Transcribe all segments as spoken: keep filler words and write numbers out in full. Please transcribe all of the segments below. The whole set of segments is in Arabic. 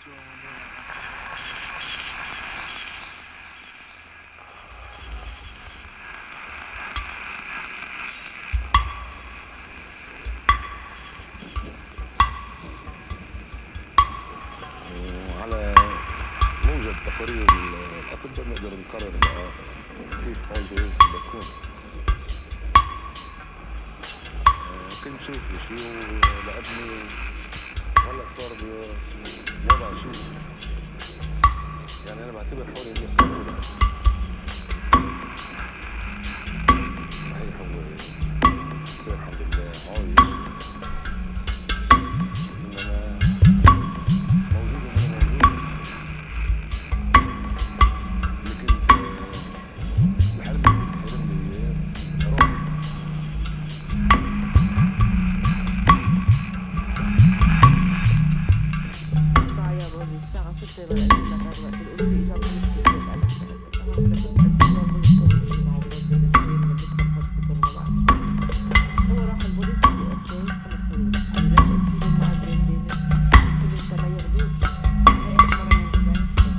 وعلى موجب تقارير الأطباء نقدر نقرر بقى كيف حالته بتكون. كنت شايف شيء لابني هلا صار بوضع شيء، يعني انا بعتبر حالي اني صار صحيح هو صار الحمد لله عايش، انما موجود وانا موجود. اللي كنت بحلم حلمني اياه راح. الساعة ستة بدأت تتكرر وقت الأولى إجابة الاستقبال. هو راح البوليس في أوكي خلص حلول علاش قلتيله مع برندين كل انت ما ياخدوش هاي أكبر من ذلك.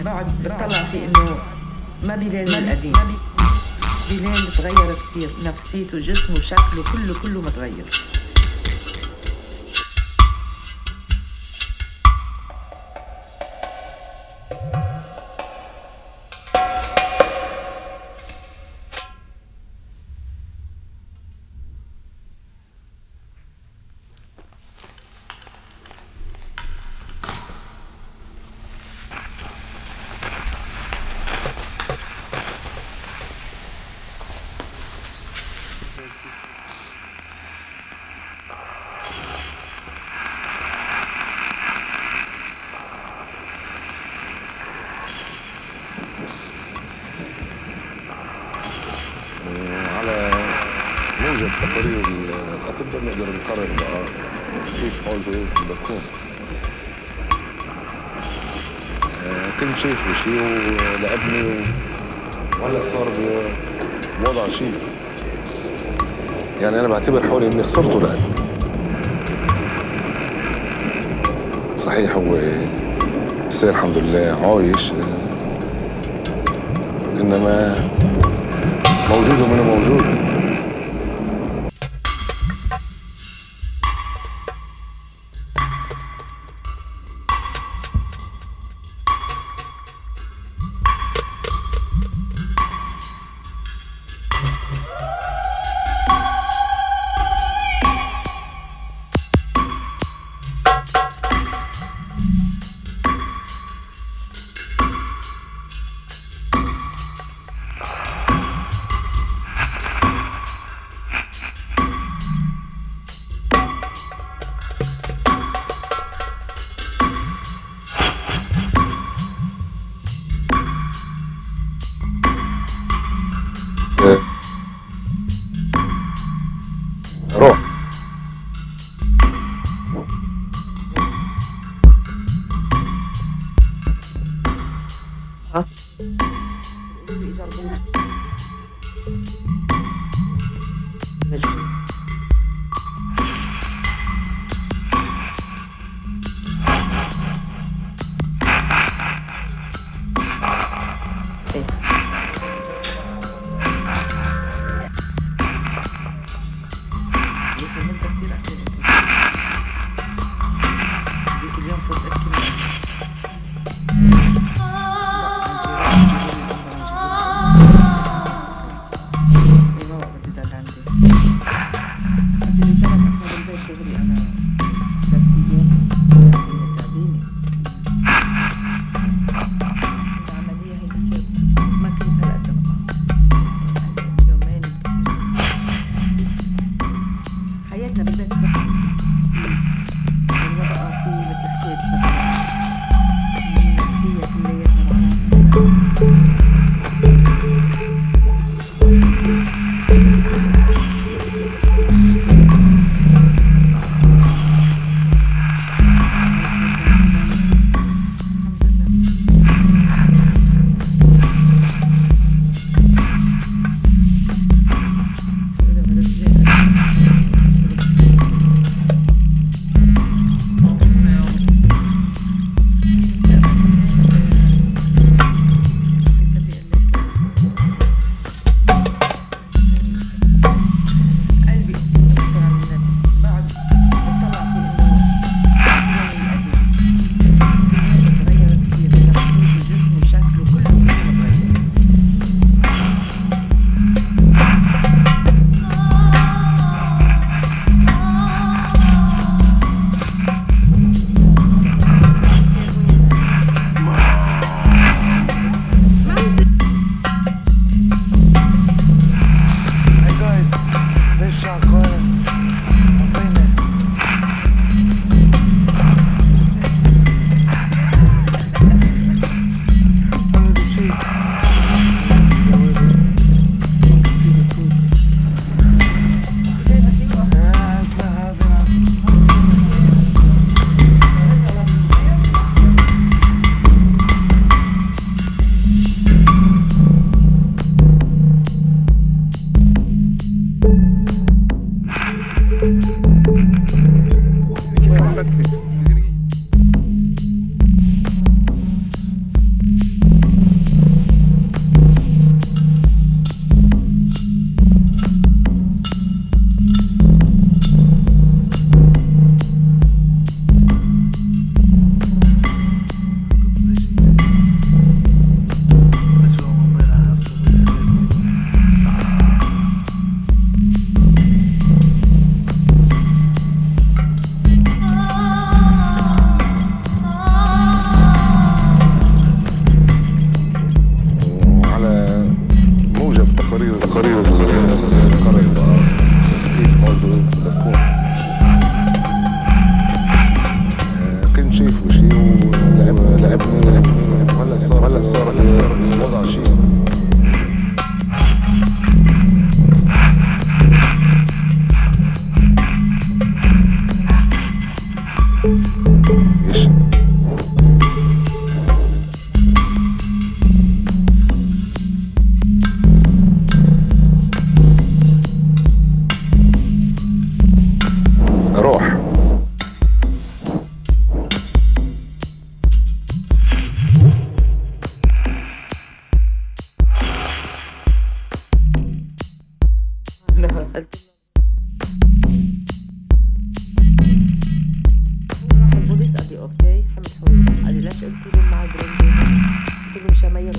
بقعد بطلع في انه ما بيلين القديم، بيلين تغير كثير، نفسيته جسمه شكله كله كله متغير. على موجب تقارير الأطباء نقدر نقرر بقى كيف حالته بتكون. كنت شايفه شيء ولابني وهلا صار بوضع شيء، يعني أنا بعتبر حالي إني خسرته لأبني. صحيح هو بصير الحمد لله عايش، إنما موجود ومنه موجود. روح عندي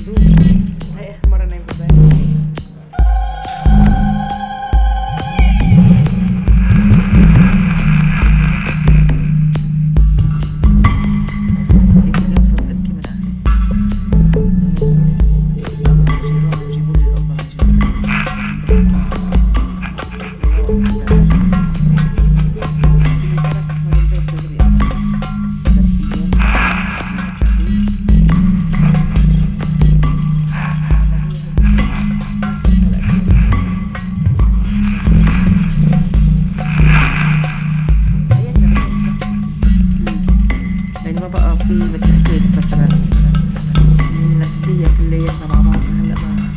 ياخدوه. هاي اخر مرة نايم في البيت. يعني ما بقى في مثل حكيت مثلا النفسية كلياتنا مع بعض هلا ما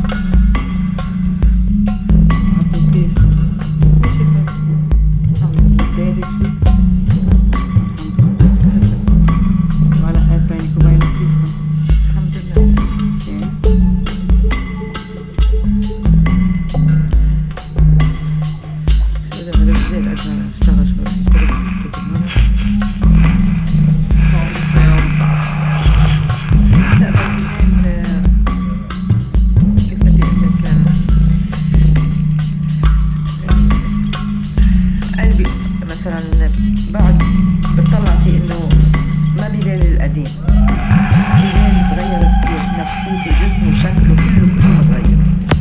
عبدو كيف ماشي عم تتابع فيه وعلاقات بينك وبينه كيف؟ الحمد لله. شو إذا بدك زي الأجنبي اشتغل شوي اشتغل كيف المرة قلبي مثلا بعد بتطلع فيه انه ما بيبان القديم، بيبان تغيرت كيف نفسيتي جسمي شكله كله كله تغير.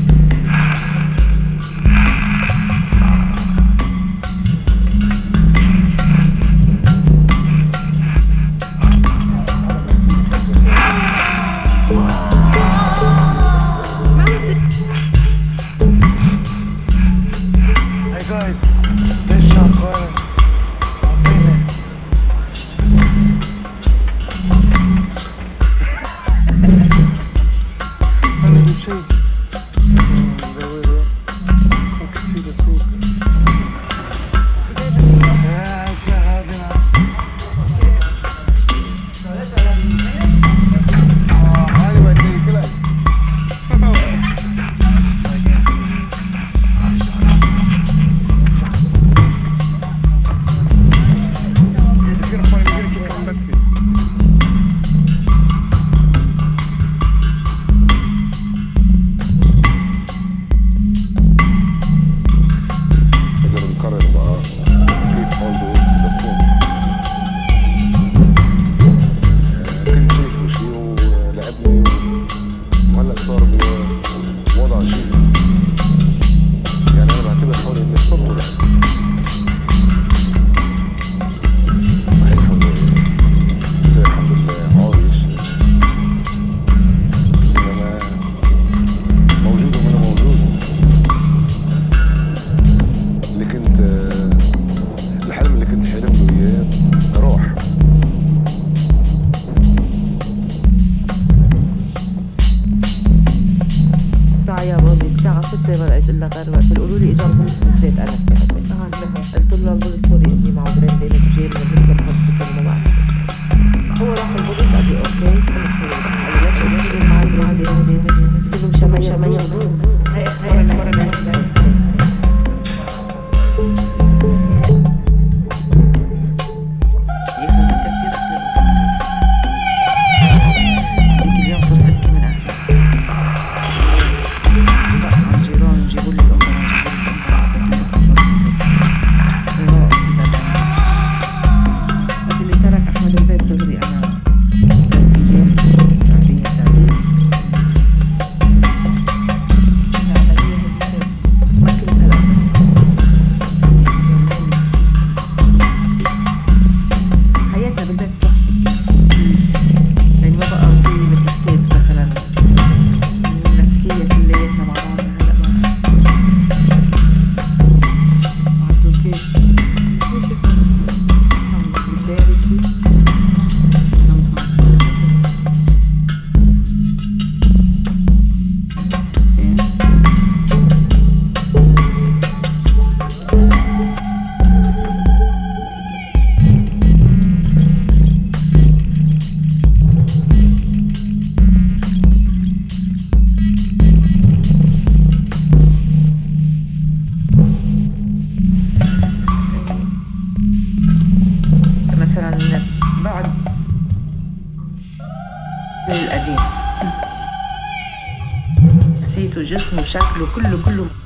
يا بابي الساعة ستة ما لقيت إلا غير وقت بيقولوا لي إجا البوليس نسيت أنا كمان قلت له البوليس سوري إني معه برين بين الجيل ولسه بهوسبيتال ما بعرف. هو راح البوليس قال لي أوكي قال لي ليش قلت له معي معي قلت له مشان ما ياخدوه. هاي هاي مرة نايم في البيت. اللي ترك أحمد البيت صغري أنا هيئته جسمه شكله كله كله